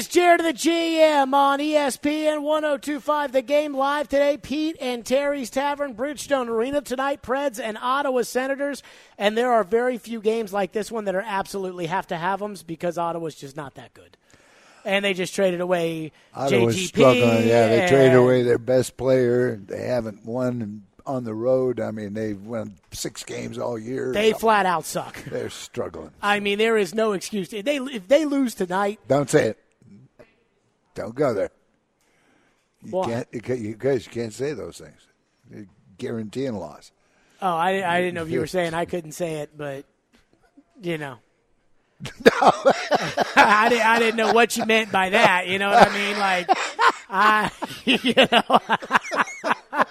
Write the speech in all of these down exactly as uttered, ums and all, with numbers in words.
is Jared of the G M on E S P N one oh two point five. The Game live today. Pete and Terry's Tavern, Bridgestone Arena tonight. Preds and Ottawa Senators. And there are very few games like this one that are absolutely have to have them because Ottawa's just not that good. And they just traded away Ottawa's J G P. Struggling. Yeah, they and traded away their best player. They haven't won on the road. I mean, they've won six games all year. They flat out suck. They're struggling. I mean, there is no excuse. If they, if they lose tonight. Don't say it. Don't go there. You Why? can't. You guys can't say those things. You're guaranteeing loss. Oh, I, I didn't know if you were saying I couldn't say it, but, you know. No. I, didn't, I didn't know what you meant by that. You know what I mean? Like, I, you know.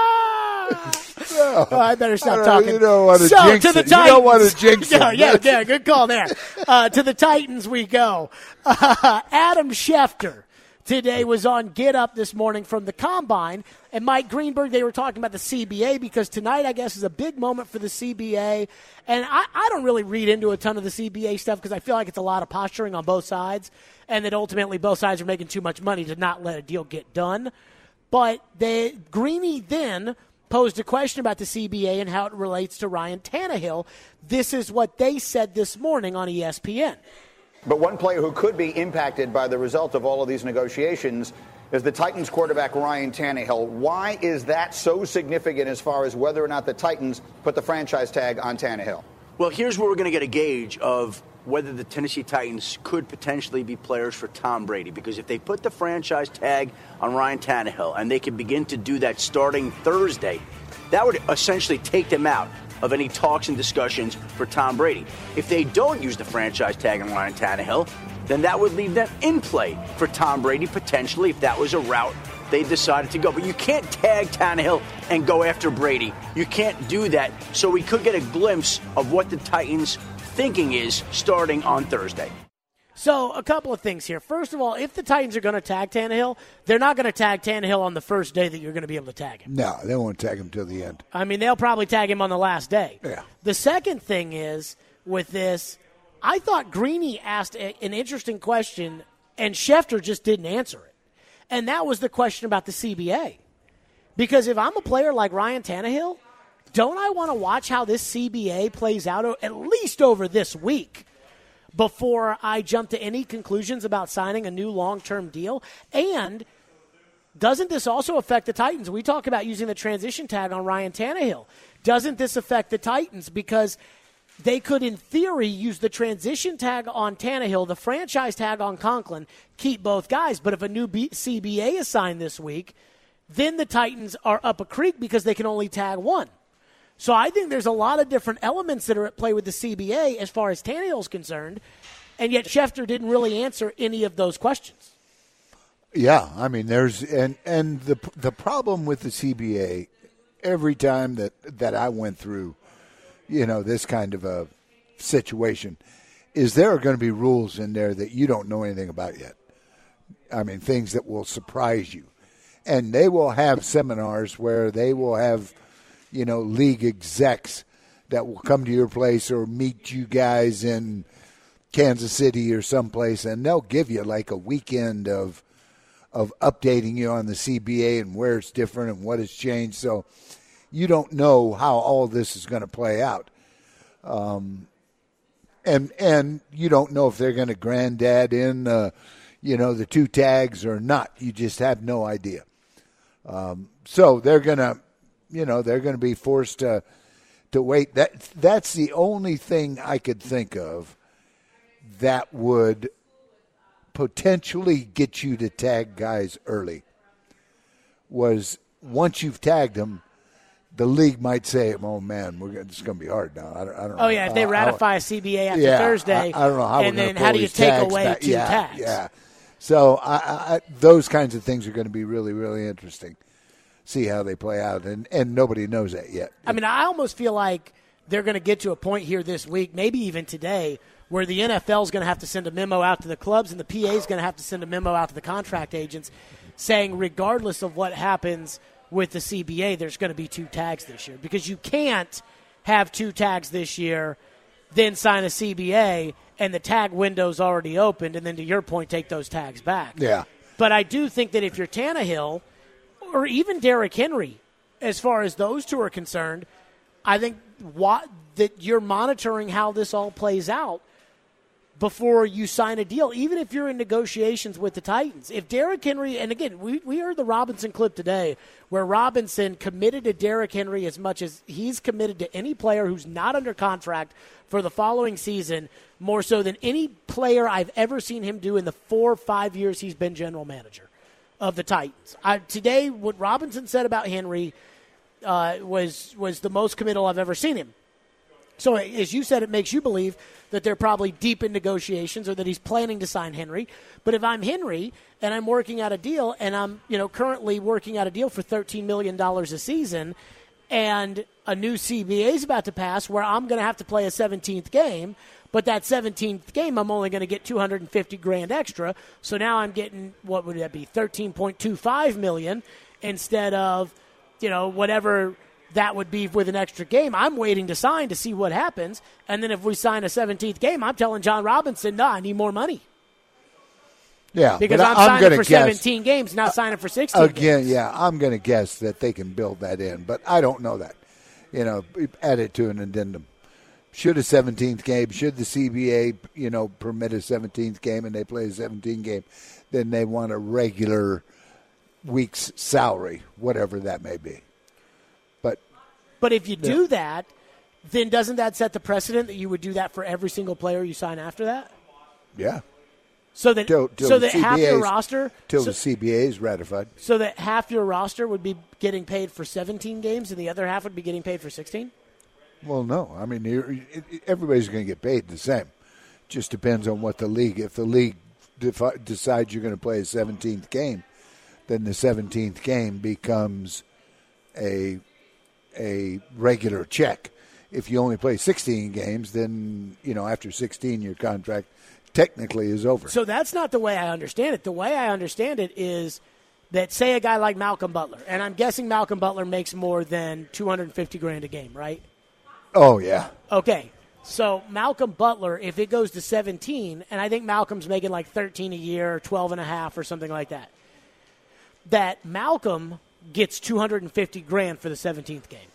No, oh, I better stop I talking. You don't want to so, jinx to the it. Titans. You don't want to jinx yeah, it. yeah, yeah, good call there. Uh, to the Titans we go. Uh, Adam Schefter today was on Get Up this morning from the Combine. And Mike Greenberg, they were talking about the C B A because tonight, I guess, is a big moment for the C B A. And I, I don't really read into a ton of the C B A stuff because I feel like it's a lot of posturing on both sides and that ultimately both sides are making too much money to not let a deal get done. But they, Greeny then posed a question about the C B A and how it relates to Ryan Tannehill. This is what they said this morning on E S P N. But one player who could be impacted by the result of all of these negotiations is the Titans quarterback Ryan Tannehill. Why is that so significant as far as whether or not the Titans put the franchise tag on Tannehill? Well, here's where we're going to get a gauge of whether the Tennessee Titans could potentially be players for Tom Brady. Because if they put the franchise tag on Ryan Tannehill and they can begin to do that starting Thursday, that would essentially take them out of any talks and discussions for Tom Brady. If they don't use the franchise tag on Ryan Tannehill, then that would leave them in play for Tom Brady potentially if that was a route they decided to go. But you can't tag Tannehill and go after Brady. You can't do that. So we could get a glimpse of what the Titans' thinking is starting on Thursday. So a couple of things here. First of all, if the Titans are going to tag Tannehill, they're not going to tag Tannehill on the first day that you're going to be able to tag him. No, they won't tag him till the end. I mean, they'll probably tag him on the last day. Yeah. The second thing is, with this, I thought Greeny asked a, an interesting question, and Schefter just didn't answer it. And that was the question about the C B A. Because if I'm a player like Ryan Tannehill, don't I want to watch how this C B A plays out at least over this week before I jump to any conclusions about signing a new long-term deal? And doesn't this also affect the Titans? We talk about using the transition tag on Ryan Tannehill. Doesn't this affect the Titans? Because they could, in theory, use the transition tag on Tannehill, the franchise tag on Conklin, keep both guys. But if a new B- C B A is signed this week, then the Titans are up a creek because they can only tag one. So I think there's a lot of different elements that are at play with the C B A as far as Tannehill's concerned, and yet Schefter didn't really answer any of those questions. Yeah, I mean, there's and and the the problem with the C B A, every time that, that I went through, you know, this kind of a situation, is there are going to be rules in there that you don't know anything about yet. I mean, things that will surprise you, and they will have seminars where they will have, you know, league execs that will come to your place or meet you guys in Kansas City or someplace, and they'll give you like a weekend of of updating you on the C B A and where it's different and what has changed. So you don't know how all this is going to play out. Um, and and you don't know if they're going to granddad in, uh, you know, the two tags or not. You just have no idea. Um, so they're going to, you know, they're going to be forced to to wait. That That's the only thing I could think of that would potentially get you to tag guys early. Was once you've tagged them, the league might say, "Oh man, we're gonna, it's going to be hard now." I don't, I don't oh know. yeah, if they ratify how, a C B A after yeah, Thursday, I, I don't know how. And we're then how do you take away back. two yeah, tags? Yeah, so I, I, those kinds of things are going to be really, really interesting. See how they play out, and and nobody knows that yet. I mean, I almost feel like they're going to get to a point here this week, maybe even today, where the N F L is going to have to send a memo out to the clubs and the P A is going to have to send a memo out to the contract agents saying regardless of what happens with the C B A, there's going to be two tags this year. Because you can't have two tags this year, then sign a C B A, and the tag window's already opened, and then to your point, take those tags back. Yeah. But I do think that if you're Tannehill or even Derrick Henry, as far as those two are concerned, I think what, that you're monitoring how this all plays out before you sign a deal, even if you're in negotiations with the Titans. If Derrick Henry, and again, we, we heard the Robinson clip today where Robinson committed to Derrick Henry as much as he's committed to any player who's not under contract for the following season, more so than any player I've ever seen him do in the four or five years he's been general manager of the Titans. I, today, what Robinson said about Henry uh, was was the most committal I've ever seen him. So, as you said, it makes you believe that they're probably deep in negotiations or that he's planning to sign Henry. But if I'm Henry and I'm working out a deal and I'm, you know, currently working out a deal for thirteen million dollars a season and a new C B A is about to pass where I'm going to have to play a seventeenth game, but that seventeenth game I'm only going to get two hundred fifty grand extra. So now I'm getting, what would that be, thirteen point two five million instead of, you know, whatever that would be with an extra game. I'm waiting to sign to see what happens. And then if we sign a seventeenth game, I'm telling John Robinson, no, I need more money. Yeah. Because but I'm, I'm signing for guess, seventeen games, not signing for sixteen Again, games. yeah, I'm going to guess that they can build that in, but I don't know that. You know, add it to an addendum. Should a seventeenth game, should the C B A, you know, permit a seventeenth game and they play a seventeenth game, then they want a regular week's salary, whatever that may be. But But if you do that, then doesn't that set the precedent that you would do that for every single player you sign after that? yeah, So that till, till so the that half your C B A's roster till so, the C B A is ratified. so that half your roster would be getting paid for seventeen games and the other half would be getting paid for sixteen? Well, no, I mean you're, everybody's going to get paid the same. Just depends on what the league. If the league defi- decides you're going to play a seventeenth game, then the seventeenth game becomes a a regular check. If you only play sixteen games, then, you know, after sixteen, your contract technically is over. So that's not the way I understand it. The way I understand it is that, say, a guy like Malcolm Butler, and I'm guessing Malcolm Butler makes more than two hundred fifty grand a game, right? Oh, yeah. Okay. So Malcolm Butler, if it goes to seventeen, and I think Malcolm's making like thirteen a year, or twelve and a half or something like that, that Malcolm gets two hundred fifty grand for the seventeenth game.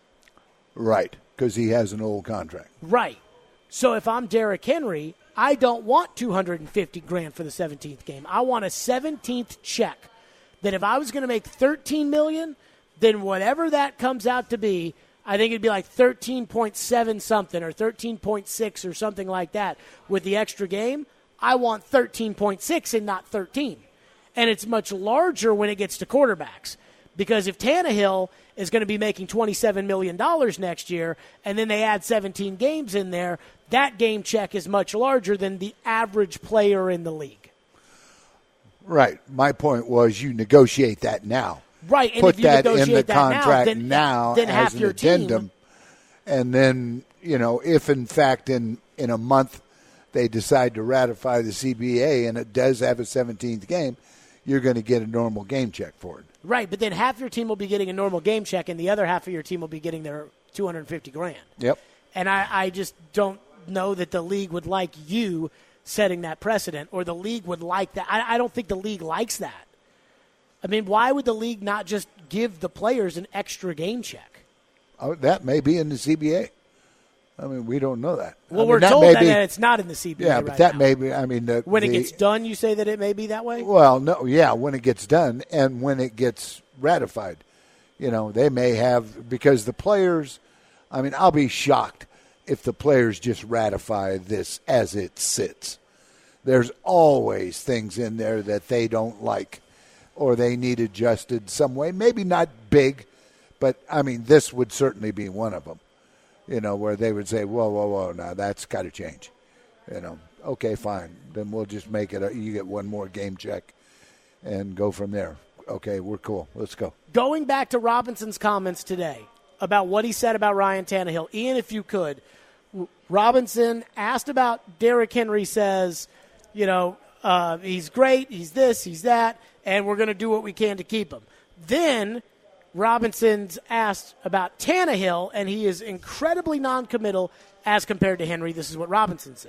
Right, because he has an old contract. Right. So if I'm Derrick Henry, I don't want two hundred fifty grand for the seventeenth game. I want a seventeenth check that if I was going to make thirteen million, then whatever that comes out to be, I think it'd be like thirteen point seven something or thirteen point six or something like that with the extra game. I want thirteen point six and not thirteen. And it's much larger when it gets to quarterbacks. Because if Tannehill is going to be making twenty-seven million dollars next year and then they add seventeen games in there, that game check is much larger than the average player in the league. Right. My point was you negotiate that now. Right. And Put if you that in negotiate the that contract now, then, now then as half an your addendum. team. And then, you know, if in fact in, in a month they decide to ratify the C B A and it does have a seventeenth game, you're going to get a normal game check for it. Right, but then half your team will be getting a normal game check and the other half of your team will be getting their two hundred fifty grand. Yep. And I, I just don't know that the league would like you setting that precedent, or the league would like that. I, I don't think the league likes that. I mean, why would the league not just give the players an extra game check? Oh, that may be in the C B A. I mean, we don't know that. Well, I mean, we're that told may that, be, that it's not in the C B A Yeah, right but that now. may be, I mean. The, When the, it gets done, you say that it may be that way? Well, no, yeah, when it gets done and when it gets ratified. You know, they may have, because the players, I mean, I'll be shocked if the players just ratify this as it sits. There's always things in there that they don't like or they need adjusted some way. Maybe not big, but, I mean, this would certainly be one of them, you know, where they would say, whoa, whoa, whoa, now that's got to change. You know, okay, fine. Then we'll just make it, a, you get one more game check and go from there. Okay, we're cool. Let's go. Going back to Robinson's comments today about what he said about Ryan Tannehill, Ian, if you could, Robinson asked about Derrick Henry, says, you know, uh, he's great, he's this, he's that, and we're going to do what we can to keep him. Then Robinson's asked about Tannehill, and he is incredibly noncommittal as compared to Henry. This is what Robinson said.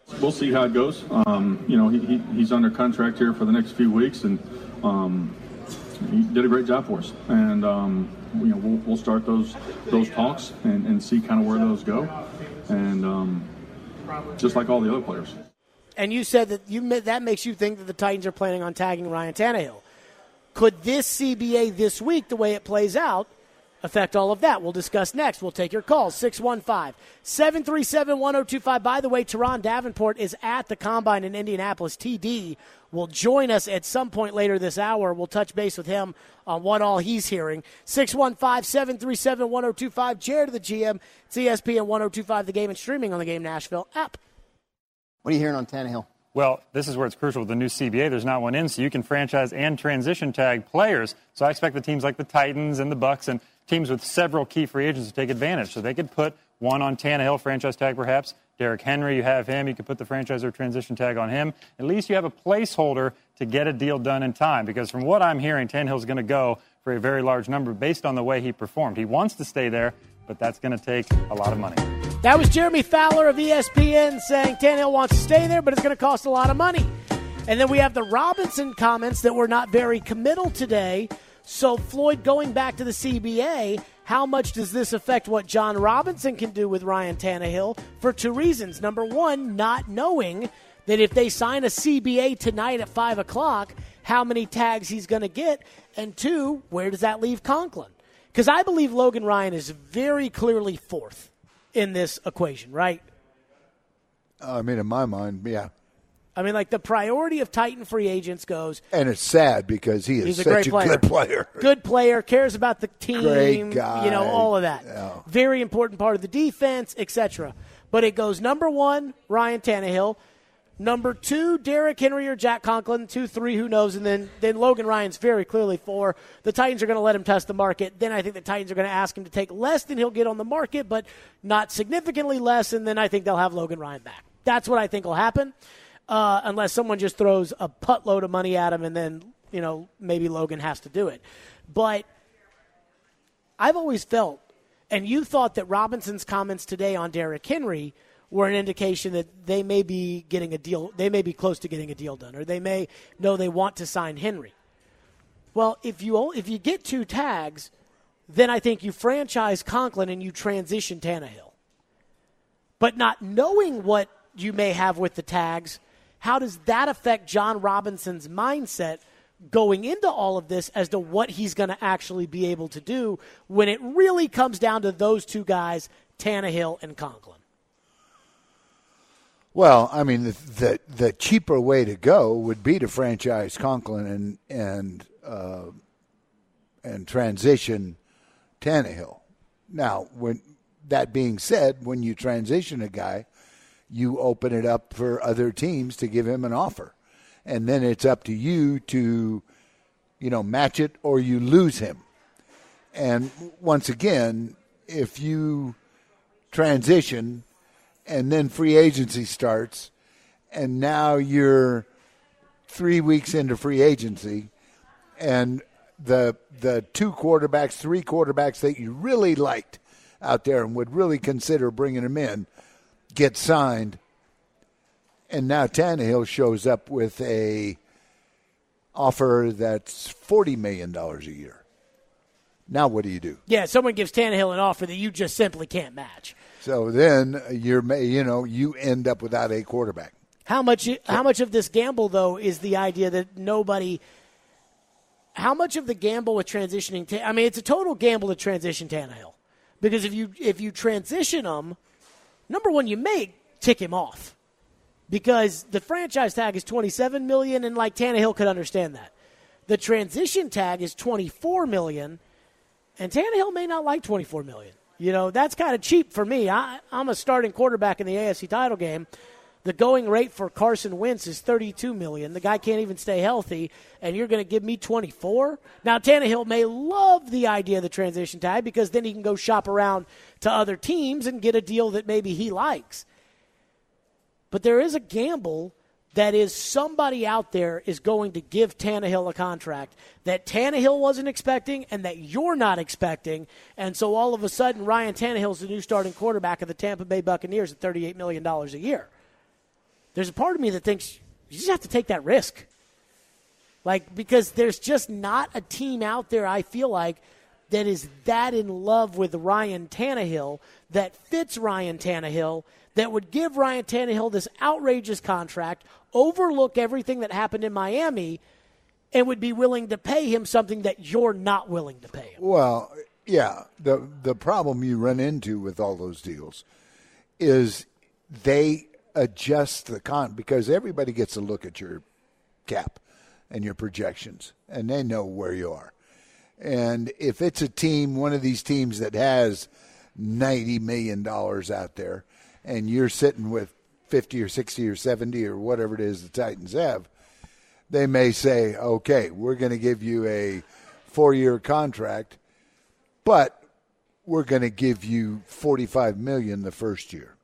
We'll see how it goes. Um, you know, he, he, he's under contract here for the next few weeks, and um, he did a great job for us. And um, you know, we'll, we'll start those those talks and, and see kind of where those go. And um, just like all the other players. And you said that you that makes you think that the Titans are planning on tagging Ryan Tannehill. Could this C B A this week, the way it plays out, affect all of that? We'll discuss next. We'll take your calls. six one five, seven three seven, one oh two five. By the way, Teron Davenport is at the Combine in Indianapolis. T D will join us at some point later this hour. We'll touch base with him on what all he's hearing. six one five, seven three seven, one oh two five. Jared, the G M. It's E S P N one oh two five The Game and streaming on the Game Nashville app. What are you hearing on Tannehill? Well, this is where it's crucial with the new C B A. There's not one in, so you can franchise and transition tag players. So I expect the teams like the Titans and the Bucs and teams with several key free agents to take advantage. So they could put one on Tannehill, franchise tag perhaps. Derrick Henry, you have him. You could put the franchise or transition tag on him. At least you have a placeholder to get a deal done in time. Because from what I'm hearing, Tannehill's going to go for a very large number based on the way he performed. He wants to stay there, but that's going to take a lot of money. That was Jeremy Fowler of E S P N saying Tannehill wants to stay there, but it's going to cost a lot of money. And then we have the Robinson comments that were not very committal today. So, Floyd, going back to the C B A, how much does this affect what John Robinson can do with Ryan Tannehill? For two reasons. Number one, not knowing that if they sign a C B A tonight at five o'clock, how many tags he's going to get. And two, where does that leave Conklin? Because I believe Logan Ryan is very clearly fourth in this equation, right? I mean, in my mind, yeah. I mean, like the priority of Titan free agents goes. And it's sad because he is he's a such great a player. good player. Good player, cares about the team, Great guy. You know, all of that. Yeah. Very important part of the defense, et cetera. But it goes number one, Ryan Tannehill. Number two, Derrick Henry or Jack Conklin. Two, three, who knows? And then, then Logan Ryan's very clearly four. The Titans are going to let him test the market. Then I think the Titans are going to ask him to take less than he'll get on the market, but not significantly less. And then I think they'll have Logan Ryan back. That's what I think will happen, uh, unless someone just throws a buttload of money at him and then, you know, maybe Logan has to do it. But I've always felt, and you thought that Robinson's comments today on Derrick Henry were an indication that they may be getting a deal, they may be close to getting a deal done, or they may know they want to sign Henry. Well, if you if you get two tags, then I think you franchise Conklin and you transition Tannehill. But not knowing what you may have with the tags, how does that affect John Robinson's mindset going into all of this as to what he's going to actually be able to do when it really comes down to those two guys, Tannehill and Conklin? Well, I mean, the, the the cheaper way to go would be to franchise Conklin and and uh, and transition Tannehill. Now, when that being said, when you transition a guy, you open it up for other teams to give him an offer, and then it's up to you to, you know, match it or you lose him. And once again, if you transition and then free agency starts, and now you're three weeks into free agency, and the the two quarterbacks, three quarterbacks that you really liked out there and would really consider bringing them in get signed, and now Tannehill shows up with a offer that's forty million dollars a year. Now what do you do? Yeah, someone gives Tannehill an offer that you just simply can't match. So then you're, you know, you end up without a quarterback. How much? How much of this gamble, though, is the idea that nobody? How much of the gamble with transitioning? I mean, it's a total gamble to transition Tannehill, because if you if you transition him, number one, you may tick him off, because the franchise tag is twenty-seven million dollars, and like Tannehill could understand that. The transition tag is twenty-four million dollars, and Tannehill may not like twenty-four million dollars. You know, that's kind of cheap for me. I, I'm a starting quarterback in the A F C title game. The going rate for Carson Wentz is thirty-two million dollars. The guy can't even stay healthy, and you're going to give me twenty-four? Now, Tannehill may love the idea of the transition tag, because then he can go shop around to other teams and get a deal that maybe he likes. But there is a gamble that is somebody out there is going to give Tannehill a contract that Tannehill wasn't expecting and that you're not expecting. And so all of a sudden, Ryan Tannehill's the new starting quarterback of the Tampa Bay Buccaneers at thirty-eight million dollars a year. there's a part of me that thinks you just have to take that risk. Like, because there's just not a team out there, I feel like, that is that in love with Ryan Tannehill, that fits Ryan Tannehill, that would give Ryan Tannehill this outrageous contract, overlook everything that happened in Miami, and would be willing to pay him something that you're not willing to pay him. Well, yeah. The the problem you run into with all those deals is they adjust the con because everybody gets a look at your cap and your projections, and they know where you are. And if it's a team, one of these teams that has ninety million dollars out there, and you're sitting with fifty or sixty or seventy or whatever it is the Titans have, they may say, okay, we're going to give you a four-year contract, but we're going to give you forty-five million dollars the first year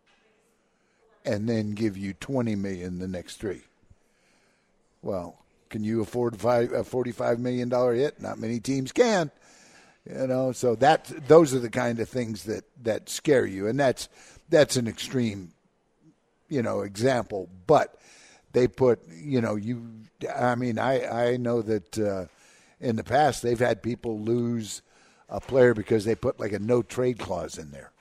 and then give you twenty million dollars the next three. Well, can you afford a forty-five million dollars hit? Not many teams can. You know, so that those are the kind of things that, that scare you, and that's that's an extreme, you know, example. But they put, you know, you. I mean, I I know that uh, in the past they've had people lose a player because they put like a no trade clause in there,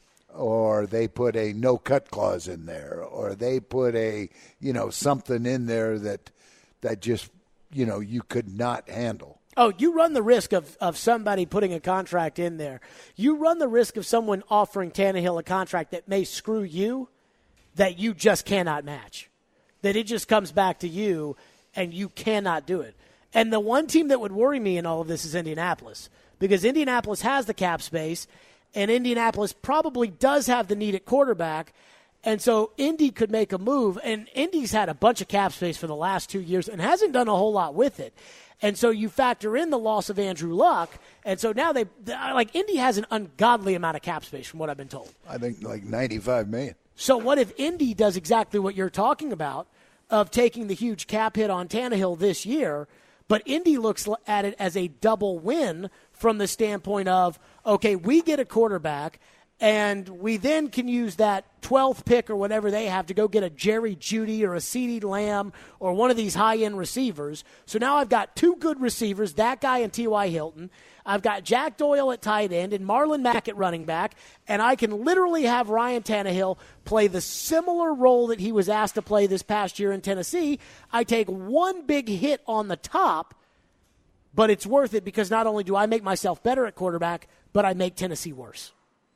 or they put a no cut clause in there, or they put a you know something in there that that just you know you could not handle. Oh, you run the risk of, of somebody putting a contract in there. You run the risk of someone offering Tannehill a contract that may screw you, that you just cannot match. That it just comes back to you, and you cannot do it. And the one team that would worry me in all of this is Indianapolis, because Indianapolis has the cap space, and Indianapolis probably does have the need at quarterback. And so Indy could make a move, and Indy's had a bunch of cap space for the last two years and hasn't done a whole lot with it. And so you factor in the loss of Andrew Luck, and so now they like Indy has an ungodly amount of cap space from what I've been told. I think like ninety-five million. So what if Indy does exactly what you're talking about, of taking the huge cap hit on Tannehill this year, but Indy looks at it as a double win from the standpoint of, okay, we get a quarterback, and we then can use that twelfth pick or whatever they have to go get a Jerry Jeudy or a CeeDee Lamb or one of these high-end receivers. So now I've got two good receivers, that guy and T Y. Hilton. I've got Jack Doyle at tight end and Marlon Mack at running back, and I can literally have Ryan Tannehill play the similar role that he was asked to play this past year in Tennessee. I take one big hit on the top, but it's worth it because not only do I make myself better at quarterback, but I make Tennessee worse.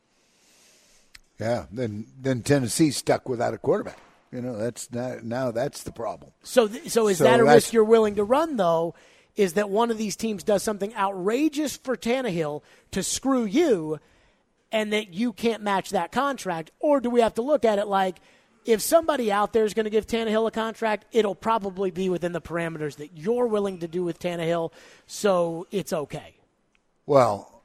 Yeah, then then Tennessee's stuck without a quarterback. You know, that's not, now that's the problem. So, th- so is so that a risk you're willing to run, though, is that one of these teams does something outrageous for Tannehill to screw you and that you can't match that contract? Or do we have to look at it like if somebody out there is going to give Tannehill a contract, it'll probably be within the parameters that you're willing to do with Tannehill, so it's okay? Well,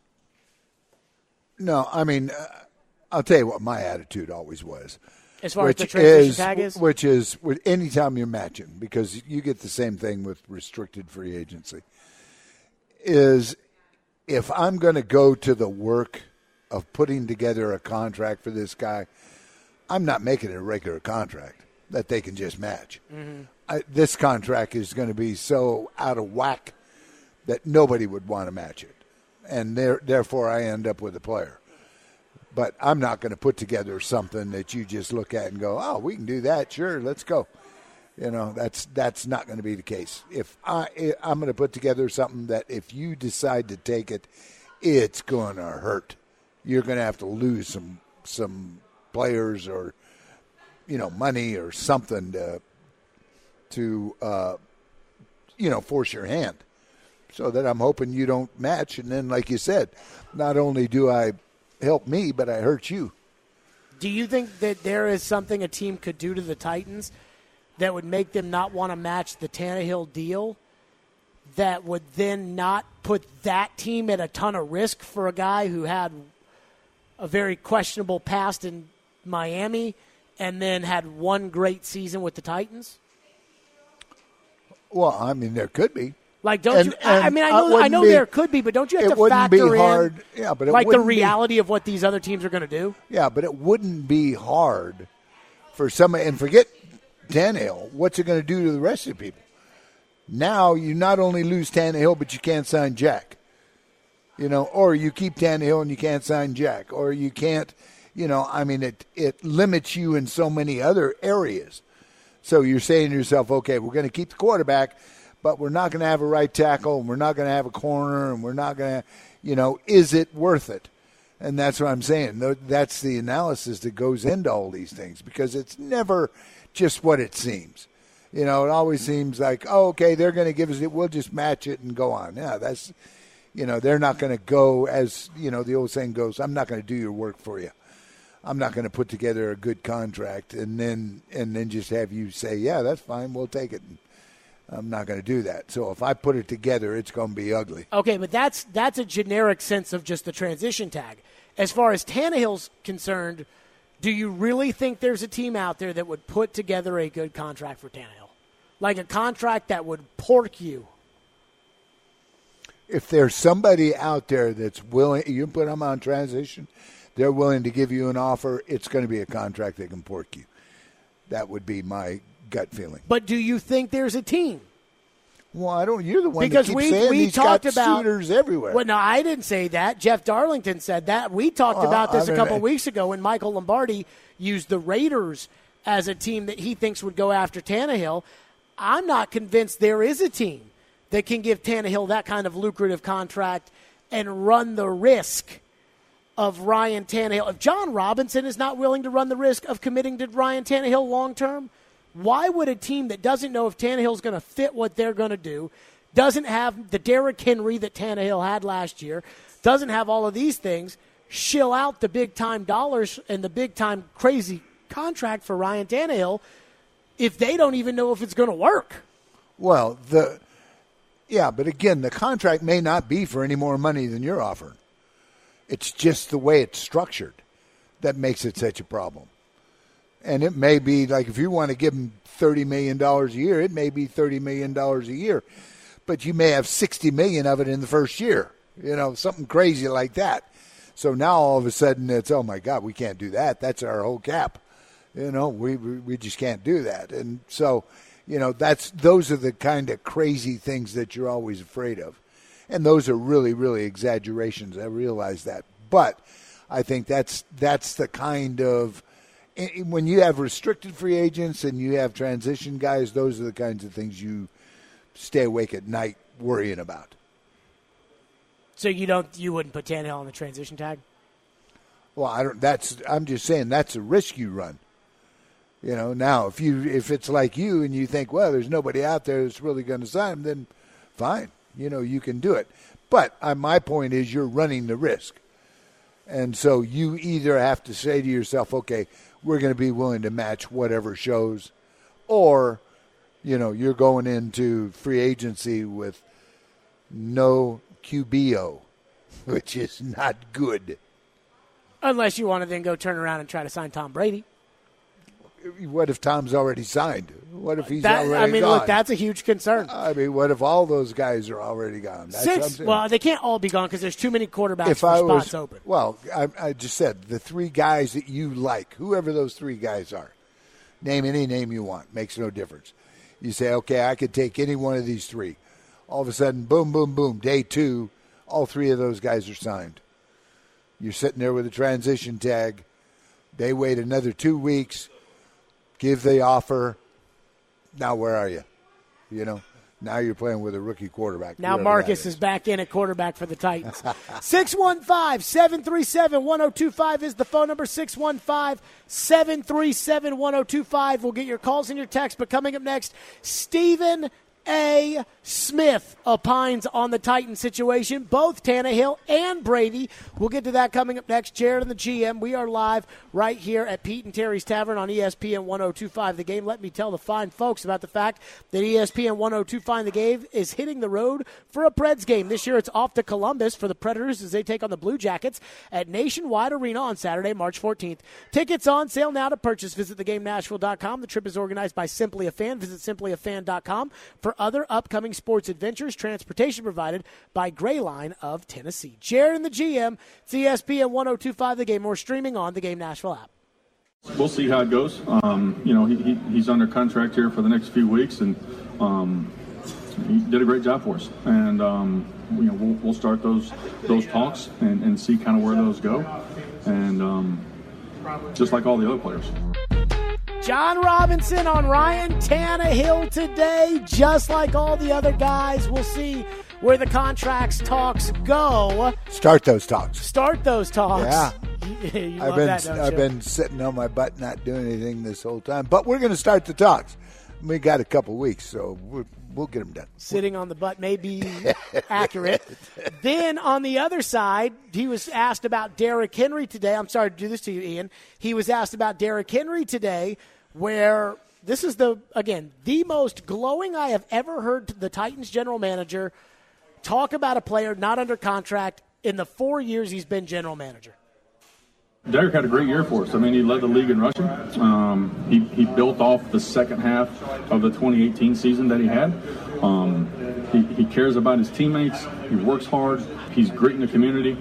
no, I mean uh, – I'll tell you what my attitude always was. As far as the transition is, tag is? Which is anytime you're matching, because you get the same thing with restricted free agency, is if I'm going to go to the work of putting together a contract for this guy, I'm not making it a regular contract that they can just match. Mm-hmm. I, this contract is going to be so out of whack that nobody would want to match it. And there, therefore, I end up with a player. But I'm not going to put together something that you just look at and go, oh, we can do that. Sure, let's go. You know, that's that's not going to be the case. If I, I'm going to put together something that if you decide to take it, it's going to hurt. You're going to have to lose some some players or, you know, money or something to, to uh, you know, force your hand. So that I'm hoping you don't match. And then, like you said, not only do I help me, but I hurt you. Do you think that there is something a team could do to the Titans that would make them not want to match the Tannehill deal that would then not put that team at a ton of risk for a guy who had a very questionable past in Miami and then had one great season with the Titans? Well, I mean, there could be. Like, don't and, you? I, I mean, I know, I know be, there could be, but don't you have to factor be hard, in, yeah, but it like the be, reality of what these other teams are going to do? Yeah, but it wouldn't be hard for somebody, and forget Tannehill, what's it going to do to the rest of the people? Now you not only lose Tannehill, but you can't sign Jack. You know, or you keep Tannehill and you can't sign Jack, or you can't, you know, I mean, it, it limits you in so many other areas. So you're saying to yourself, okay, we're going to keep the quarterback, but we're not going to have a right tackle, and we're not going to have a corner, and we're not going to, you know, is it worth it? And that's what I'm saying. That's the analysis that goes into all these things, because it's never just what it seems. You know, it always seems like, oh, okay, they're going to give us it. We'll just match it and go on. Yeah, that's, you know, they're not going to go, as, you know, the old saying goes, I'm not going to do your work for you. I'm not going to put together a good contract and then and then just have you say, yeah, that's fine, we'll take it. I'm not going to do that. So if I put it together, it's going to be ugly. Okay, but that's that's a generic sense of just the transition tag. As far as Tannehill's concerned, do you really think there's a team out there that would put together a good contract for Tannehill? Like a contract that would pork you? If there's somebody out there that's willing, you put them on transition, they're willing to give you an offer, it's going to be a contract that can pork you. That would be my gut feeling. But do you think there's a team? Well, I don't. You're the one because that keeps we, saying we he's talked got about suitors everywhere. Well, no, I didn't say that. Jeff Darlington said that. We talked well, about this I mean, a couple of weeks ago when Michael Lombardi used the Raiders as a team that he thinks would go after Tannehill. I'm not convinced there is a team that can give Tannehill that kind of lucrative contract and run the risk of Ryan Tannehill. If John Robinson is not willing to run the risk of committing to Ryan Tannehill long-term, why would a team that doesn't know if Tannehill's going to fit what they're going to do, doesn't have the Derrick Henry that Tannehill had last year, doesn't have all of these things, shill out the big-time dollars and the big-time crazy contract for Ryan Tannehill if they don't even know if it's going to work? Well, the yeah, but again, the contract may not be for any more money than you're offering. It's just the way it's structured that makes it such a problem. And it may be like if you want to give him thirty million dollars a year, it may be thirty million dollars a year. But you may have sixty million dollars of it in the first year, you know, something crazy like that. So now all of a sudden it's, oh, my God, we can't do that. That's our whole cap. You know, we we just can't do that. And so, you know, that's those are the kind of crazy things that you're always afraid of. And those are really, really exaggerations. I realize that. But I think that's that's the kind of – when you have restricted free agents and you have transition guys, those are the kinds of things you stay awake at night worrying about. So you don't – you wouldn't put Tannehill on the transition tag? Well, I don't – that's – I'm just saying that's a risk you run. You know, now if you if it's like you and you think, well, there's nobody out there that's really going to sign him, then fine. You know, you can do it. But uh, my point is you're running the risk. And so you either have to say to yourself, okay, we're going to be willing to match whatever shows, or, you know, you're going into free agency with no Q B O, which is not good. Unless you want to then go turn around and try to sign Tom Brady. What if Tom's already signed? What if he's that, already I mean, gone? look, that's a huge concern. I mean, what if all those guys are already gone? That's Six, well, they can't all be gone because there's too many quarterbacks if for I spots was, open. Well, I, I just said the three guys that you like, whoever those three guys are, name any name you want, makes no difference. You say, okay, I could take any one of these three. All of a sudden, boom, boom, boom, day two, all three of those guys are signed. You're sitting there with a transition tag. They wait another two weeks. Give the offer. Now where are you? You know, now you're playing with a rookie quarterback. Now Marcus is. is back in at quarterback for the Titans. six one five, seven three seven, one oh two five is the phone number. six one five, seven three seven, one oh two five. We'll get your calls and your texts. But coming up next, Stephen A. Smith opines on the Titans situation, both Tannehill and Brady. We'll get to that coming up next. Jared and the G M, we are live right here at Pete and Terry's Tavern on E S P N one oh two five The Game. Let me tell the fine folks about the fact that E S P N one oh two five The Game is hitting the road for a Preds game. This year it's off to Columbus for the Predators as they take on the Blue Jackets at Nationwide Arena on Saturday, March fourteenth. Tickets on sale now to purchase. Visit the game nashville dot com. The trip is organized by Simply a Fan. Visit simply a fan dot com for other upcoming sports adventures. Transportation provided by Gray Line of Tennessee. Jared and the G M, it's E S P N one oh two five The Game. We're streaming on the Game Nashville app. We'll see how it goes. Um, you know, he, he, he's under contract here for the next few weeks, and um, he did a great job for us. And um, you know, we'll, we'll start those those talks and, and see kind of where those go. And um, just like all the other players. Jon Robinson on Ryan Tannehill today, just like all the other guys. We'll see where the contracts talks go. Start those talks. Start those talks. Yeah. you I've love been that, don't I've you? been sitting on my butt not doing anything this whole time. But we're going to start the talks. We got a couple weeks, so we'll, we'll get them done. Sitting on the butt may be accurate. Then on the other side, he was asked about Derrick Henry today. I'm sorry to do this to you, Ian. He was asked about Derrick Henry today, where this is the, again, the most glowing I have ever heard the Titans general manager talk about a player not under contract in the four years he's been general manager. Derrick had a great year for us. I mean, he led the league in rushing. Um, he, he built off the second half of the twenty eighteen season that he had. Um, he, he cares about his teammates. He works hard. He's great in the community.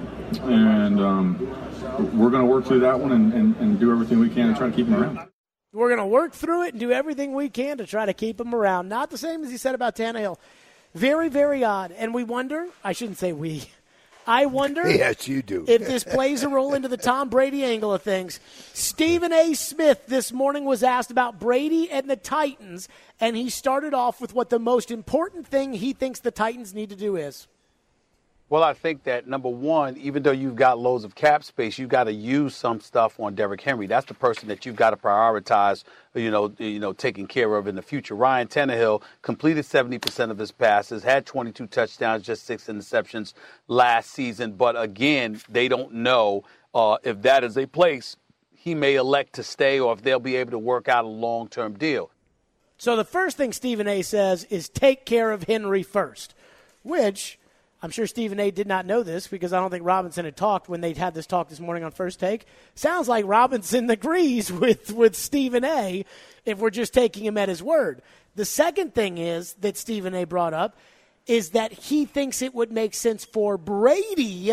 And um, we're going to work through that one and, and, and do everything we can to try to keep him around. We're going to work through it and do everything we can to try to keep him around. Not the same as he said about Tannehill. Very, very odd. And we wonder, I shouldn't say we, I wonder yes, you do. if this plays a role into the Tom Brady angle of things. Stephen A. Smith this morning was asked about Brady and the Titans, and he started off with what the most important thing he thinks the Titans need to do is. Well, I think that, number one, even though you've got loads of cap space, you've got to use some stuff on Derrick Henry. That's the person that you've got to prioritize, you know, you know, taking care of in the future. Ryan Tannehill completed seventy percent of his passes, had twenty-two touchdowns, just six interceptions last season. But, again, they don't know uh, if that is a place he may elect to stay or if they'll be able to work out a long-term deal. So the first thing Stephen A. says is take care of Henry first, which – I'm sure Stephen A. did not know this because I don't think Robinson had talked when they'd had this talk this morning on First Take. Sounds like Robinson agrees with, with Stephen A. if we're just taking him at his word. The second thing is that Stephen A. brought up is that he thinks it would make sense for Brady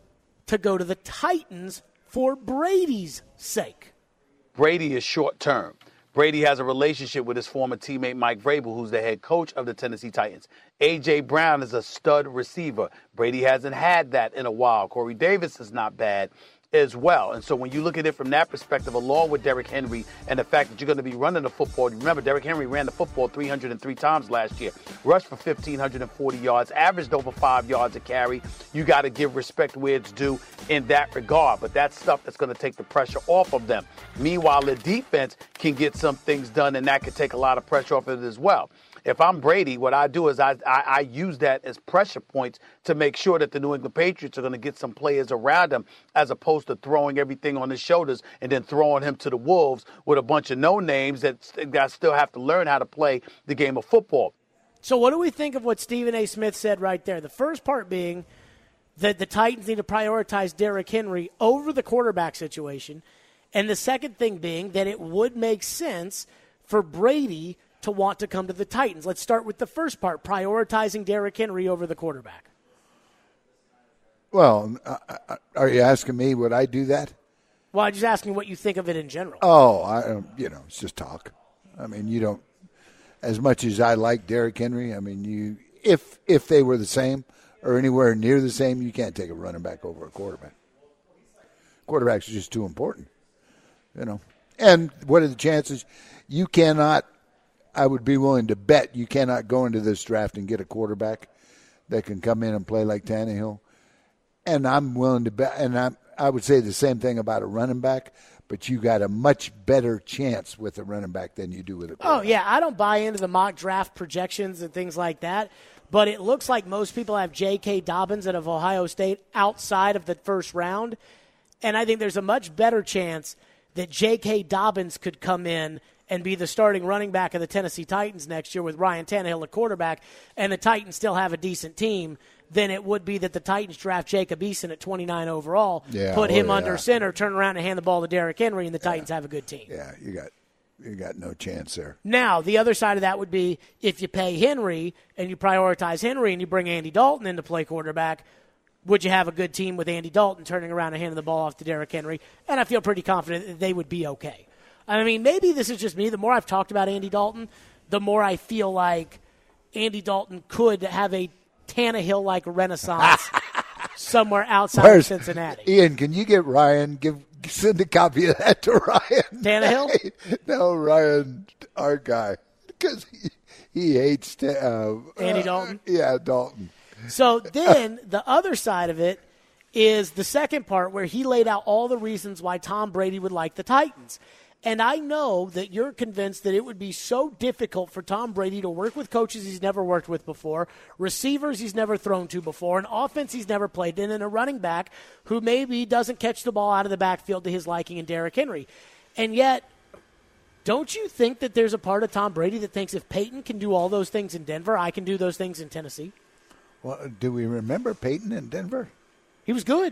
to go to the Titans for Brady's sake. Brady is short-term. Brady has a relationship with his former teammate Mike Vrabel, who's the head coach of the Tennessee Titans. A J. Brown is a stud receiver. Brady hasn't had that in a while. Corey Davis is not bad as well. And so when you look at it from that perspective, along with Derrick Henry and the fact that you're going to be running the football, remember Derrick Henry ran the football three hundred three times last year, rushed for one thousand five hundred forty yards, averaged over five yards a carry. You got to give respect where it's due in that regard. But that's stuff that's going to take the pressure off of them. Meanwhile, the defense can get some things done, and that can take a lot of pressure off of it as well. If I'm Brady, what I do is I, I, I use that as pressure points to make sure that the New England Patriots are going to get some players around him as opposed to throwing everything on his shoulders and then throwing him to the wolves with a bunch of no-names that guys still have to learn how to play the game of football. So what do we think of what Stephen A. Smith said right there? The first part being that the Titans need to prioritize Derrick Henry over the quarterback situation, and the second thing being that it would make sense for Brady to want to come to the Titans. Let's start with the first part, prioritizing Derrick Henry over the quarterback. Well, uh, are you asking me would I do that? Well, I'm just asking what you think of it in general. Oh, I, you know, it's just talk. I mean, you don't, as much as I like Derrick Henry, I mean, you if if they were the same or anywhere near the same, you can't take a running back over a quarterback. Quarterbacks are just too important, you know. And what are the chances? You cannot, I would be willing to bet you cannot go into this draft and get a quarterback that can come in and play like Tannehill. And I'm willing to bet, and I'm, I would say the same thing about a running back, but you got a much better chance with a running back than you do with a quarterback. Oh, yeah, I don't buy into the mock draft projections and things like that, but it looks like most people have J K. Dobbins out of Ohio State outside of the first round, and I think there's a much better chance that J K. Dobbins could come in and be the starting running back of the Tennessee Titans next year with Ryan Tannehill at quarterback, and the Titans still have a decent team, than it would be that the Titans draft Jacob Eason at twenty-nine overall, yeah, put oh, him yeah. under center, turn around and hand the ball to Derrick Henry, and the Titans yeah. have a good team. Yeah, you got you got no chance there. Now, the other side of that would be if you pay Henry and you prioritize Henry and you bring Andy Dalton in to play quarterback, would you have a good team with Andy Dalton turning around and handing the ball off to Derrick Henry? And I feel pretty confident that they would be okay. I mean, maybe this is just me. The more I've talked about Andy Dalton, the more I feel like Andy Dalton could have a Tannehill-like renaissance somewhere outside Where's, of Cincinnati. Ian, can you get Ryan, give send a copy of that to Ryan? Tannehill? No, Ryan, our guy, because he, he hates uh, Andy uh, Dalton? Yeah, Dalton. So then the other side of it is the second part where he laid out all the reasons why Tom Brady would like the Titans. And I know that you're convinced that it would be so difficult for Tom Brady to work with coaches he's never worked with before, receivers he's never thrown to before, an offense he's never played in, and a running back who maybe doesn't catch the ball out of the backfield to his liking in Derrick Henry. And yet, don't you think that there's a part of Tom Brady that thinks if Peyton can do all those things in Denver, I can do those things in Tennessee? Well, do we remember Peyton in Denver? He was good.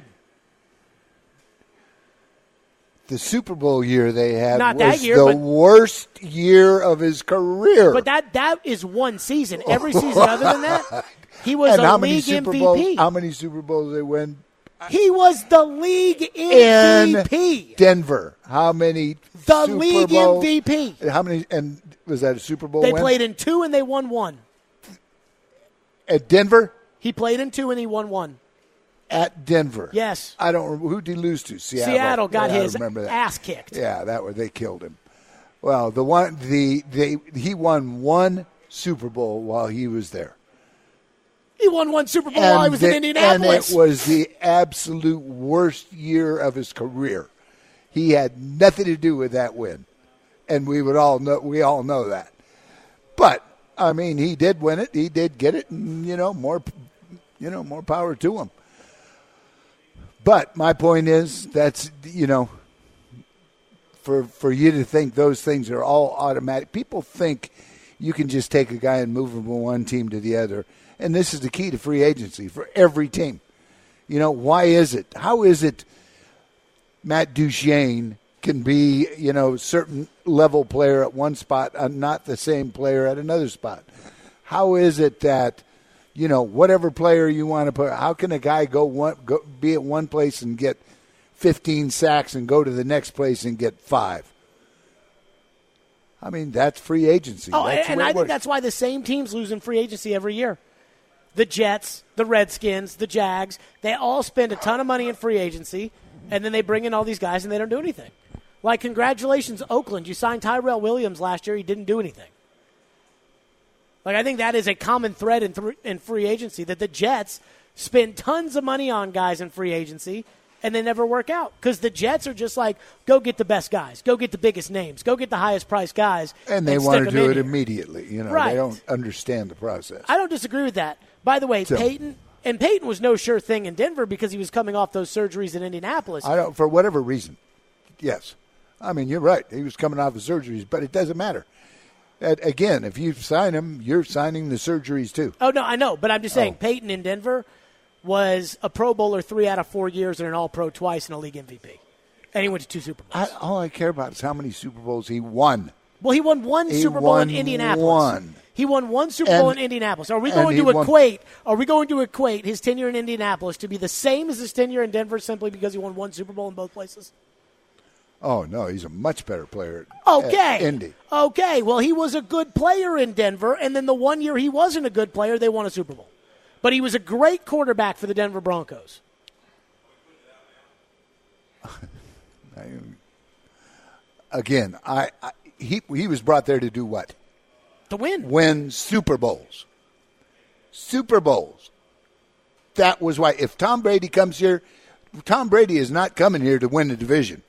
The Super Bowl year they had Not was that year, the but, worst year of his career. But that that is one season. Every season other than that, he was and a how many league Super M V P. Bowls, how many Super Bowls they win? He was the league M V P. In Denver. How many The Super league Bowls? M V P. How many? And was that a Super Bowl They win? played in two and they won one. At Denver? He played in two and he won one. At Denver. Yes. I don't. Who did he lose to? Seattle. Seattle got yeah, his I remember that. ass kicked. Yeah, that was they killed him. Well, the one the they he won one Super Bowl while he was there. He won one Super Bowl while he was the, in Indianapolis. And it was the absolute worst year of his career. He had nothing to do with that win, and we would all know. We all know that. But I mean, he did win it. He did get it, and you know, more, you know, more power to him. But my point is, that's, you know, for for you to think those things are all automatic. People think you can just take a guy and move him from one team to the other. And this is the key to free agency for every team. You know, why is it? How is it Matt Duchene can be, you know, certain level player at one spot and not the same player at another spot? How is it that, you know, whatever player you want to put, how can a guy go one go be at one place and get fifteen sacks and go to the next place and get five? I mean, that's free agency. Oh, that's and I think that's why the same teams lose in free agency every year. The Jets, the Redskins, the Jags, they all spend a ton of money in free agency, and then they bring in all these guys and they don't do anything. Like, congratulations, Oakland. You signed Tyrell Williams last year. He didn't do anything. Like, I think that is a common thread in, th- in free agency, that the Jets spend tons of money on guys in free agency, and they never work out. Because the Jets are just like, go get the best guys. Go get the biggest names. Go get the highest priced guys. And they and want to stick them do in it here. immediately. You know, Right. they don't understand the process. I don't disagree with that. By the way, So- Peyton, and Peyton was no sure thing in Denver because he was coming off those surgeries in Indianapolis. I don't, for whatever reason. Yes. I mean, you're right. He was coming off of surgeries, but it doesn't matter. And again, if you sign him, you're signing the surgeries too. Oh, no, I know. But I'm just saying, Oh. Peyton in Denver was a Pro Bowler three out of four years and an All-Pro twice and a league M V P. And he went to two Super Bowls. I, all I care about is how many Super Bowls he won. Well, he won one He Super Bowl won in Indianapolis. one. He won one Super Bowl And- in Indianapolis. Are we and going he to won- equate? Are we going to equate his tenure in Indianapolis to be the same as his tenure in Denver simply because he won one Super Bowl in both places? Oh, no, he's a much better player at, Okay. at Indy. Okay. Well, he was a good player in Denver, and then the one year he wasn't a good player, they won a Super Bowl. But he was a great quarterback for the Denver Broncos. I, again, I, I he he was brought there to do what? To win. Win Super Bowls. Super Bowls. That was why. If Tom Brady comes here, Tom Brady is not coming here to win a division.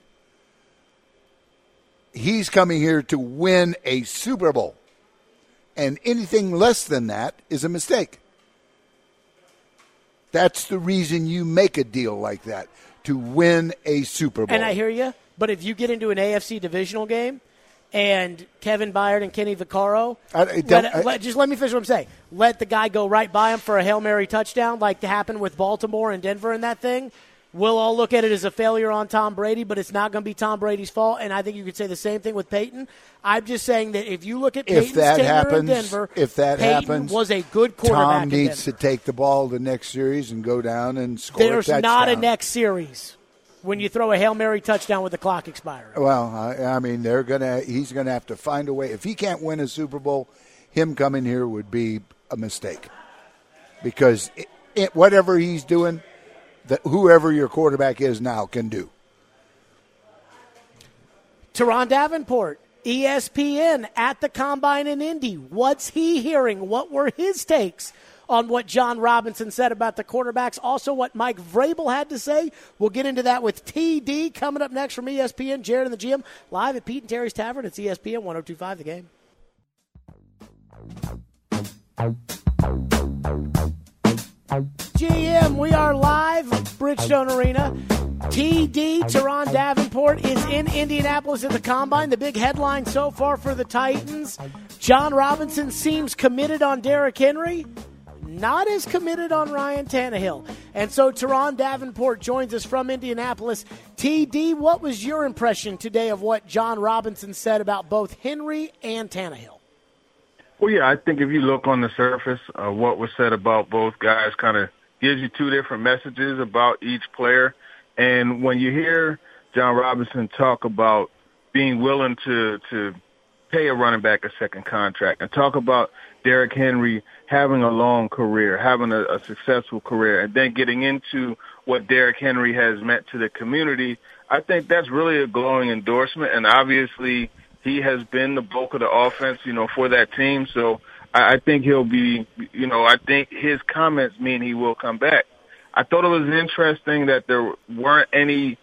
He's coming here to win a Super Bowl. And anything less than that is a mistake. That's the reason you make a deal like that, to win a Super Bowl. And I hear you, but if you get into an A F C divisional game and Kevin Byard and Kenny Vaccaro, I- I let don't- it- I- let- just let me finish what I'm saying. Let the guy go right by him for a Hail Mary touchdown like happened with Baltimore and Denver and that thing. We'll all look at it as a failure on Tom Brady, but it's not going to be Tom Brady's fault, and I think you could say the same thing with Peyton. I'm just saying that if you look at If Peyton's that tenure happens, in Denver, if that Peyton happens, was a good quarterback Tom in needs Denver. to take the ball the next series and go down and score There's a touchdown. not a next series. when you throw a Hail Mary touchdown with the clock expiring. Well, I, I mean, they're gonna. He's gonna have to find a way. If he can't win a Super Bowl, him coming here would be a mistake, because it, it, whatever he's doing, that whoever your quarterback is now can do. Teron Davenport, E S P N at the Combine in Indy. What's he hearing? What were his takes on what John Robinson said about the quarterbacks? Also, what Mike Vrabel had to say. We'll get into that with T D coming up next from E S P N. Jared and the G M live at Pete and Terry's Tavern. It's E S P N one oh two point five The Game. G M, we are live at Bridgestone Arena. T D, Teron Davenport, is in Indianapolis at the Combine. The big headline so far for the Titans, John Robinson seems committed on Derrick Henry, not as committed on Ryan Tannehill. And so Teron Davenport joins us from Indianapolis. T D, what was your impression today of what John Robinson said about both Henry and Tannehill? Well, yeah, I think if you look on the surface, uh, what was said about both guys kind of gives you two different messages about each player. And when you hear John Robinson talk about being willing to to pay a running back a second contract and talk about Derrick Henry having a long career, having a, a successful career, and then getting into what Derrick Henry has meant to the community, I think that's really a glowing endorsement. And obviously he has been the bulk of the offense, you know, for that team. So I, I think he'll be, you know, I think his comments mean he will come back. I thought it was interesting that there weren't any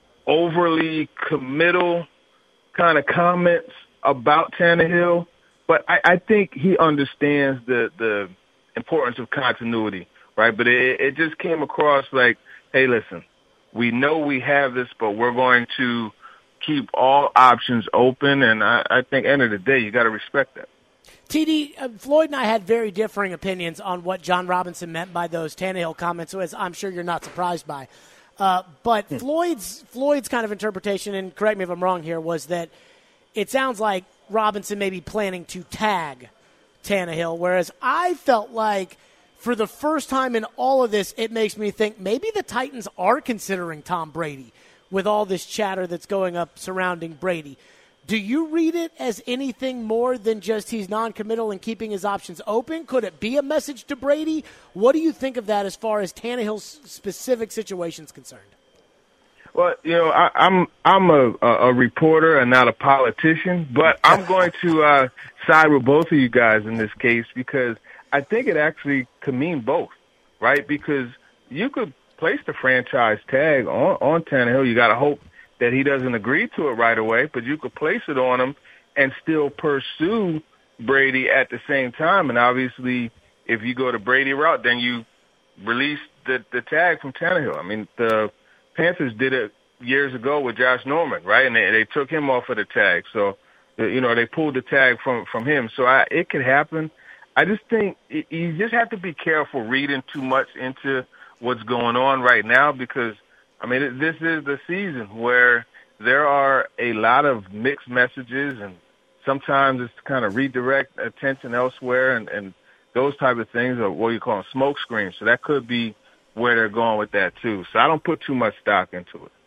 overly committal kind of comments about Tannehill, but I, I think he understands the, the importance of continuity, right? But it, it just came across like, hey, listen, we know we have this, but we're going to keep all options open, and I, I think end of the day, you got to respect that. T D, uh, Floyd and I had very differing opinions on what John Robinson meant by those Tannehill comments, as I'm sure you're not surprised by. Uh, but hmm. Floyd's Floyd's kind of interpretation, and correct me if I'm wrong here, was that it sounds like Robinson may be planning to tag Tannehill, whereas I felt like for the first time in all of this, it makes me think maybe the Titans are considering Tom Brady with all this chatter that's going up surrounding Brady. Do you read it as anything more than just he's non-committal and keeping his options open? Could it be a message to Brady? What do you think of that as far as Tannehill's specific situation is concerned? Well, you know, I, I'm I'm a, a reporter and not a politician, but I'm going to uh, side with both of you guys in this case because I think it actually could mean both, right? Because you could place the franchise tag on, on Tannehill. You got to hope that he doesn't agree to it right away, but you could place it on him and still pursue Brady at the same time. And obviously, if you go the Brady route, then you release the, the tag from Tannehill. I mean, the Panthers did it years ago with Josh Norman, right? And they, they took him off of the tag. So, you know, they pulled the tag from, from him. So I, it could happen. I just think it, you just have to be careful reading too much into what's going on right now because, I mean, this is the season where there are a lot of mixed messages and sometimes it's to kind of redirect attention elsewhere and, and those type of things are what you call smoke screens. So that could be where they're going with that too. So I don't put too much stock into it.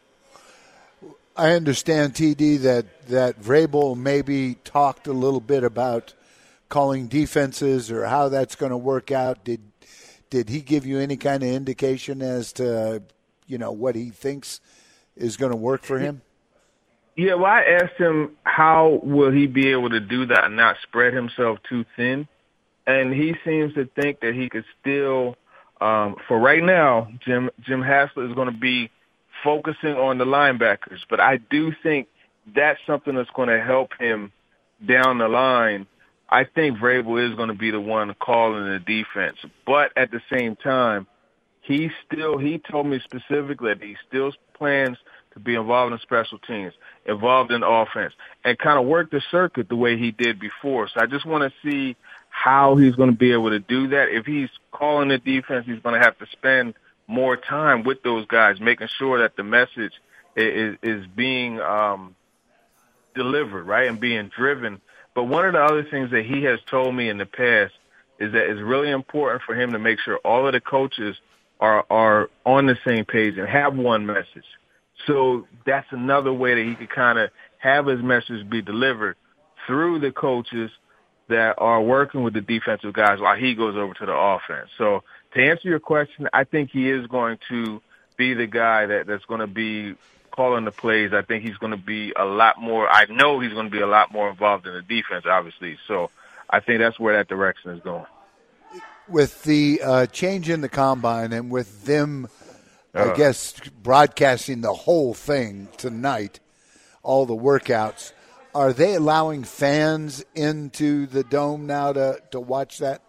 I understand, T D, that, that Vrabel maybe talked a little bit about calling defenses or how that's going to work out. Did did he give you any kind of indication as to, you know, what he thinks is going to work for him? Yeah, well, I asked him how will he be able to do that and not spread himself too thin. And he seems to think that he could still, um, for right now, Jim Jim Haslett is going to be focusing on the linebackers. But I do think that's something that's going to help him down the line. I think Vrabel is going to be the one calling the defense. But at the same time, he still, he told me specifically that he still plans to be involved in special teams, involved in offense, and kind of work the circuit the way he did before. So I just want to see how he's going to be able to do that. If he's calling the defense, he's going to have to spend more time with those guys, making sure that the message is, is being um, delivered, right, and being driven. But one of the other things that he has told me in the past is that it's really important for him to make sure all of the coaches are are on the same page and have one message. So that's another way that he could kind of have his message be delivered through the coaches that are working with the defensive guys while he goes over to the offense. So to answer your question, I think he is going to be the guy that, that's going to be calling the plays. I think he's going to be a lot more – I know he's going to be a lot more involved in the defense, obviously. So I think that's where that direction is going. With the uh, change in the combine and with them, uh, I guess, broadcasting the whole thing tonight, all the workouts, are they allowing fans into the dome now to, to watch that?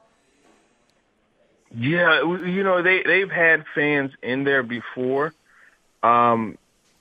Yeah, you know, they, they've had fans in there before. Um,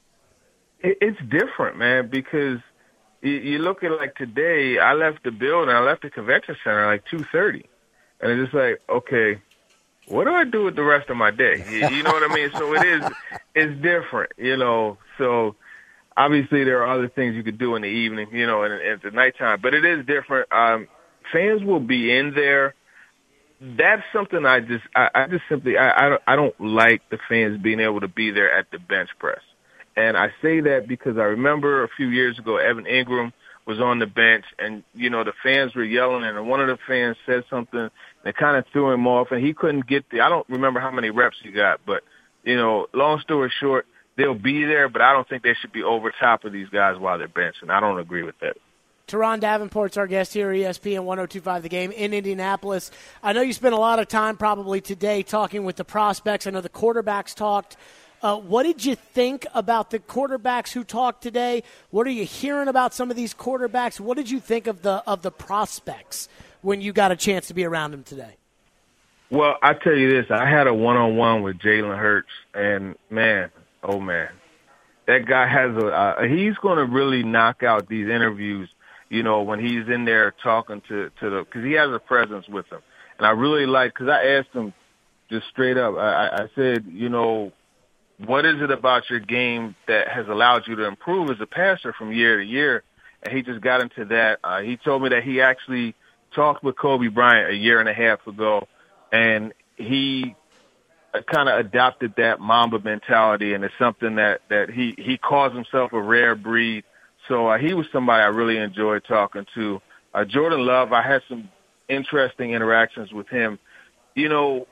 it, it's different, man, because you, you look at, like, today, I left the building, I left the convention center like two thirty. And it's just like, okay, what do I do with the rest of my day? You, you know what I mean? So it is, it's different, you know. So obviously there are other things you could do in the evening, you know, and, and at the nighttime. But it is different. Um, fans will be in there. That's something I just, I, I just simply, I, I, don't, I don't like the fans being able to be there at the bench press. And I say that because I remember a few years ago, Evan Ingram was on the bench, and, you know, the fans were yelling, and one of the fans said something that kind of threw him off, and he couldn't get the, I don't remember how many reps he got, but, you know, long story short, they'll be there, but I don't think they should be over top of these guys while they're benching. I don't agree with that. Teron Davenport's our guest here at E S P N ten twenty-five The Game in Indianapolis. I know you spent a lot of time probably today talking with the prospects. I know the quarterbacks talked. Uh, what did you think about the quarterbacks who talked today? What are you hearing about some of these quarterbacks? What did you think of the of the prospects when you got a chance to be around them today? Well, I tell you this, I had a one-on-one with Jalen Hurts, and man, oh man, that guy has a. Uh, he's going to really knock out these interviews. You know, when he's in there talking to to the, because he has a presence with him, and I really like, because I asked him just straight up. I, I said, you know, what is it about your game that has allowed you to improve as a passer from year to year? And he just got into that. Uh, he told me that he actually talked with Kobe Bryant a year and a half ago, and he kind of adopted that Mamba mentality, and it's something that, that he, he calls himself a rare breed. So uh, he was somebody I really enjoyed talking to. Uh, Jordan Love, I had some interesting interactions with him. You know,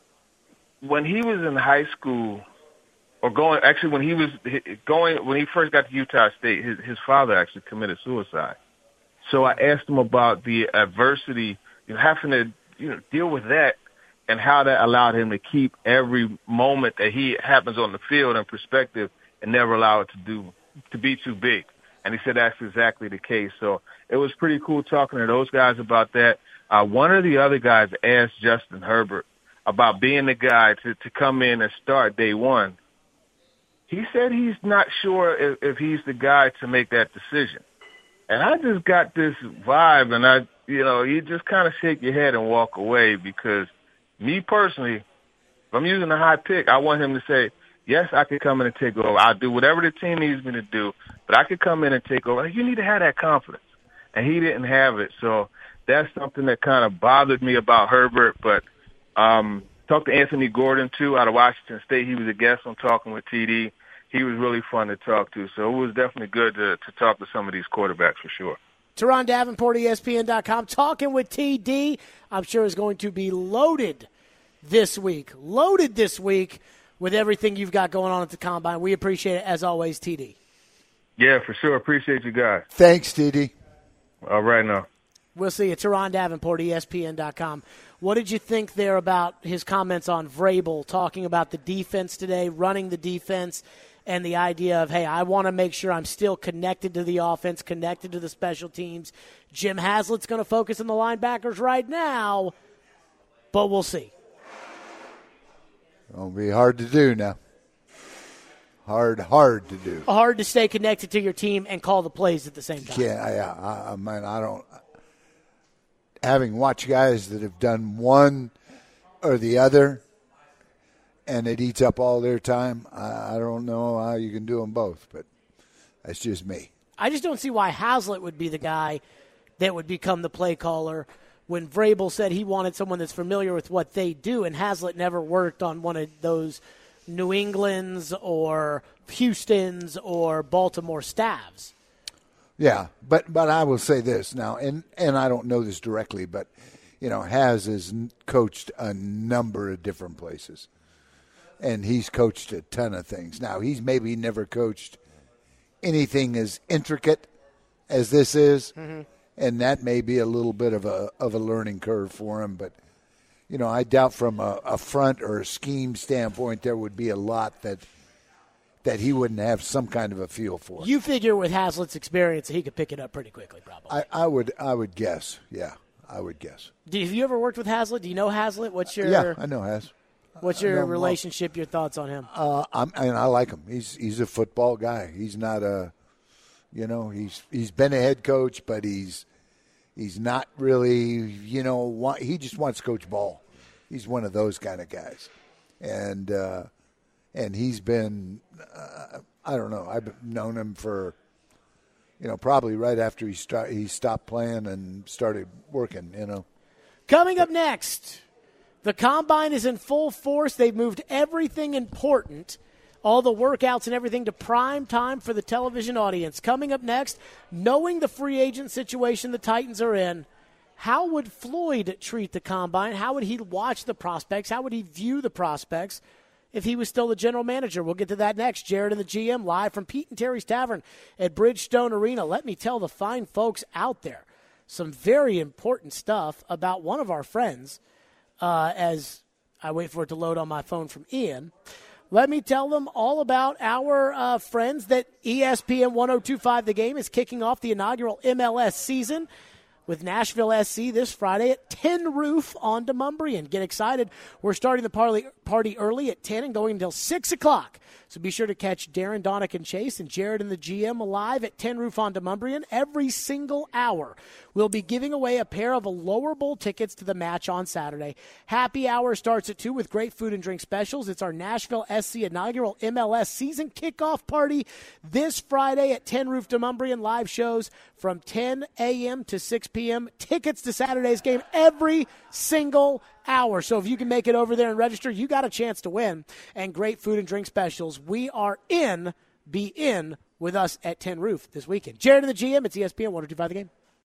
when he was in high school, or going, actually when he was going, when he first got to Utah State, his, his father actually committed suicide. So I asked him about the adversity, you know, having to, you know, deal with that, and how that allowed him to keep every moment that he happens on the field in perspective and never allow it to do, to be too big. And he said that's exactly the case. So it was pretty cool talking to those guys about that. Uh, one of the other guys asked Justin Herbert about being the guy to, to come in and start day one. He said he's not sure if, if he's the guy to make that decision. And I just got this vibe, and I, you know, you just kind of shake your head and walk away, because me personally, if I'm using a high pick, I want him to say, yes, I could come in and take over. I'll do whatever the team needs me to do, but I could come in and take over. You need to have that confidence. And he didn't have it. So that's something that kind of bothered me about Herbert. But um, talked to Anthony Gordon, too, out of Washington State. He was a guest on Talking with T D. He was really fun to talk to. So it was definitely good to, to talk to some of these quarterbacks for sure. Teron Davenport, E S P N dot com, Talking with T D. I'm sure is going to be loaded this week. Loaded this week with everything you've got going on at the Combine. We appreciate it, as always, T D. Yeah, for sure. Appreciate you guys. Thanks, T D. All right now. We'll see you. Teron Davenport, E S P N dot com. What did you think there about his comments on Vrabel, talking about the defense today, running the defense, and the idea of, hey, I want to make sure I'm still connected to the offense, connected to the special teams. Jim Haslett's going to focus on the linebackers right now, but we'll see. It'll be hard to do now. Hard, hard to do. Hard to stay connected to your team and call the plays at the same time. Yeah, yeah. I, I mean, I don't. Having watched guys that have done one or the other, and it eats up all their time, I, I don't know how you can do them both, but that's just me. I just don't see why Haslett would be the guy that would become the play caller when Vrabel said he wanted someone that's familiar with what they do, and Haslett never worked on one of those New England's or Houston's or Baltimore Stavs. Yeah, but but I will say this now, and, and I don't know this directly, but, you know, Has has coached a number of different places. And he's coached a ton of things. Now, he's maybe never coached anything as intricate as this is, mm-hmm. and that may be a little bit of a of a learning curve for him. But, you know, I doubt from a, a front or a scheme standpoint there would be a lot that that he wouldn't have some kind of a feel for. You figure with Haslett's experience he could pick it up pretty quickly, probably. I, I would I would guess, yeah, I would guess. Do, have you ever worked with Haslett? Do you know Haslett? What's your Yeah, I know Has. What's your relationship, well. your thoughts on him? Uh, I'm, I mean, I like him. He's he's a football guy. He's not a, you know, he's he's been a head coach, but he's he's not really, you know, want, he just wants to coach ball. He's one of those kind of guys, and uh, and he's been, uh, I don't know, I've known him for, you know, probably right after he start, he stopped playing and started working. You know, coming up next. The Combine is in full force. They've moved everything important, all the workouts and everything, to prime time for the television audience. Coming up next, knowing the free agent situation the Titans are in, how would Floyd treat the Combine? How would he watch the prospects? How would he view the prospects if he was still the general manager? We'll get to that next. Jared and the G M live from Pete and Terry's Tavern at Bridgestone Arena. Let me tell the fine folks out there some very important stuff about one of our friends. Uh, as I wait for it to load on my phone from Ian, let me tell them all about our uh, friends that E S P N ten twenty-five The Game is kicking off the inaugural M L S season with Nashville S C this Friday at Tin Roof on Demumbrian. Get excited. We're starting the party, party early at ten and going until six o'clock. So be sure to catch Darren, Donick, and Chase and Jared and the G M live at Tin Roof on Demumbrian every single hour. We'll be giving away a pair of lower bowl tickets to the match on Saturday. Happy hour starts at two with great food and drink specials. It's our Nashville S C inaugural M L S season kickoff party this Friday at Tin Roof Demumbrian. Live shows from ten a.m. to six p.m. Tickets to Saturday's game every single hour. So if you can make it over there and register, you got a chance to win. And great food and drink specials. We are in. Be in with us at Tin Roof this weekend. Jared and the G M, it's E S P N ten twenty-five The Game.